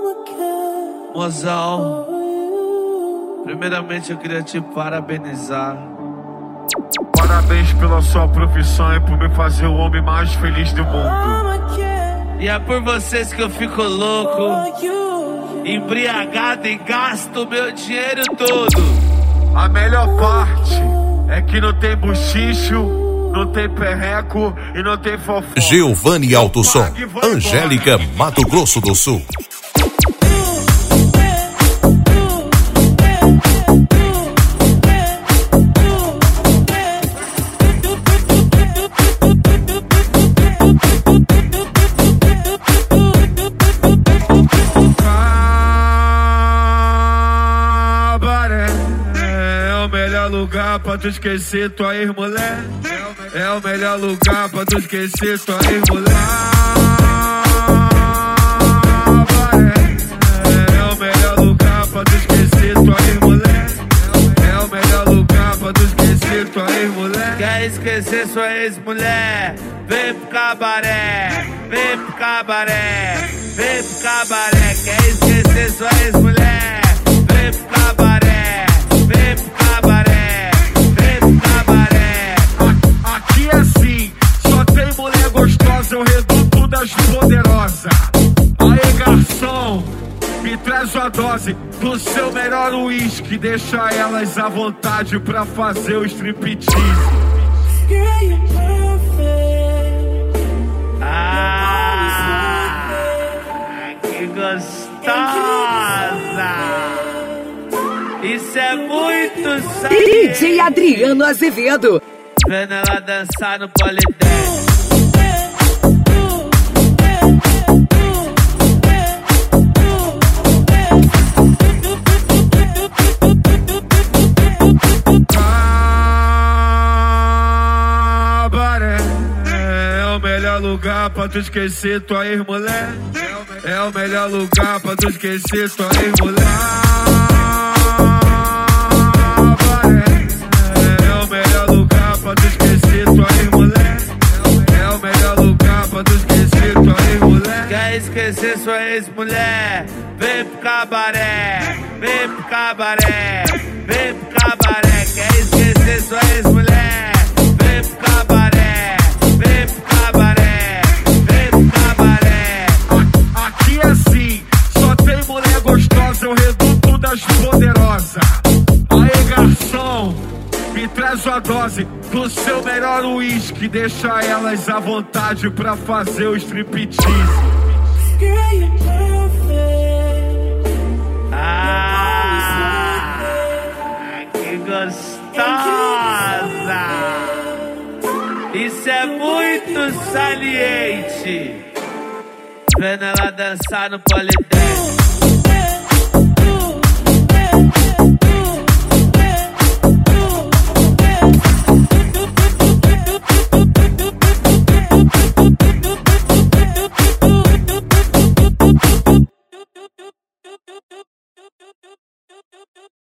Mozão, primeiramente eu queria te parabenizar. Parabéns pela sua profissão e por me fazer o homem mais feliz do mundo. E é por vocês que eu fico louco, embriagado e gasto meu dinheiro todo. A melhor parte é que não tem buchicho, não tem perreco e não tem fofoca. Giovanni Autosom, Angélica, Mato Grosso do Sul. É o melhor lugar pra tu esquecer tua ex-mulher. É o melhor lugar pra tu esquecer tua ex-mulher. É o melhor lugar pra tu esquecer tua ex-mulher. É o melhor lugar pra tu esquecer tua ex-mulher. Quer esquecer sua ex-mulher? Vem pro cabaré, vem pro cabaré, vem pro cabaré. Quer esquecer sua ex-mulher? Vem pro cabaré, vem pro cabaré, vem pro cabaré. Aqui é assim, só tem mulher gostosa, o reduto das poderosas. Aê, garçom, me traz uma dose do seu melhor uísque. Deixa elas à vontade pra fazer o striptease. Que gostosa! Isso é muito sério! DJ Adriano Azevedo. Vendo ela dançar no polidense. É o melhor lugar pra tu esquecer tua ex-mulher. É o melhor lugar pra tu esquecer tua ex-mulher. É o melhor lugar pra tu esquecer tua ex-mulher. É o melhor lugar pra tu esquecer tua ex-mulher. Quer esquecer sua ex-mulher? Vem pro cabaré, vem pro cabaré, vem pro cabaré. Quer esquecer sua ex-mulher? Vem pro cabaré, vem pro cabaré, vem pro cabaré. Aqui é assim, só tem mulher gostosa, o reduto das poderosas. Aê, garçom, me traz uma dose do seu melhor uísque. Deixa elas à vontade pra fazer o striptease. Que gostosa! Isso é muito saliente. Vendo ela dançar no polidense.